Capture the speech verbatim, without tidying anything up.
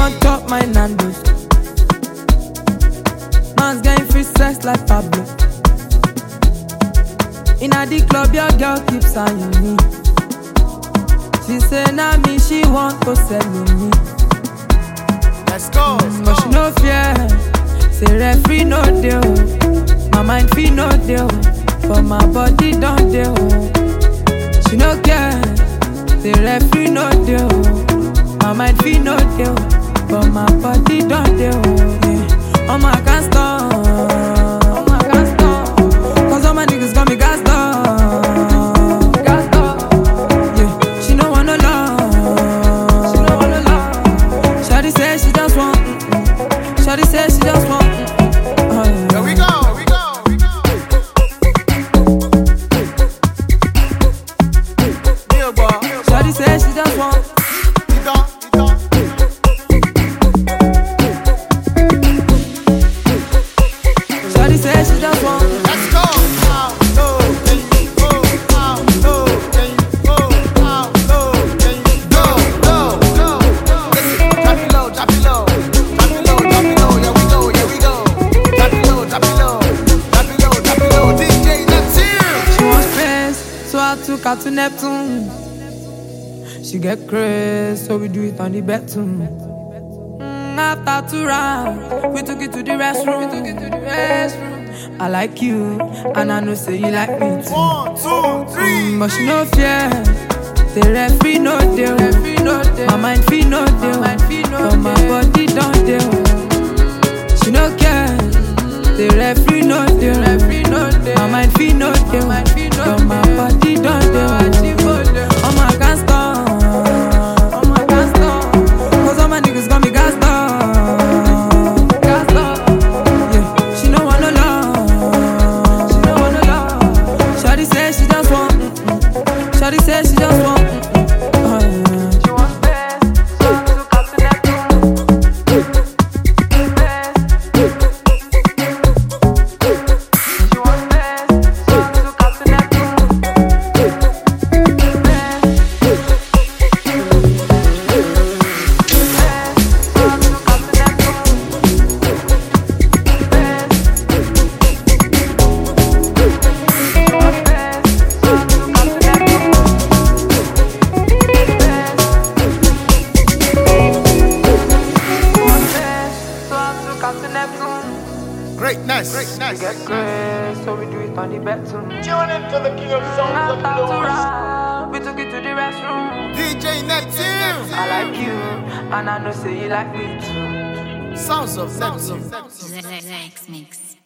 want top my Nando's. Man's getting free sex like Pablo. In a the club, your girl keeps eyeing me. She say na me she want to sell me. Let's go. Mm, but she no fear. Say referee no deal. My mind feel no deal, but my body don't deal. She no care. Say referee no deal. My mind feel no deal, but my body don't deal. Yeah. Oh my can't stop. Oh my can't stop. Cause all my niggas got me gassed up. Gassed up. Yeah. She no want no love. She no want no love. Shawty say she just want. Mm-mm. Shawty say she just want. Mm-mm. Oh, yeah. Here we go. Here we go. Here we go. Neil boy. Shawty say she just want. It on, it on. Shawty say she just want. Let's go. Out low, then you go. Out low, then you go. Out low, then you go. Go, go, go. Listen, drop it low, drop it low. Drop it low, drop it low. Here we go, here we go. Drop it low, drop it low. Drop it low, drop it low. D J Neptune. She wants space, so I took her to Neptune. She get crazy, so we do it on the bedroom. Mm, after two rounds, we took it to the restroom. We took it to the restroom. I like you, and I know say you like me too. One, two, three. Mm, but she no fear. The referee no deal. My mind feel no deal, but my body don't deal. She no care. The referee no deal. My mind feel no deal, but my body don't deal. Oh my can't stop. Oh my can't stop. Cause all my niggas got me gassed up. Gassed up. Yeah. She no want no love. She no want no love. Shawty say she just want. Mm-mm. Shawty say she just want. Mm-mm. Oh, yeah. She wants best, so I took her to Neptune. She wants best, so I took her to Neptune. Greatness. Greatness. Get crazy, so we do it on the bedroom. Tune into the king of songs of After two blues. rounds, we took it to the restroom. D J Neptune. I like you, and I know say you like me too. Sounds of Neptune. Rex Mix.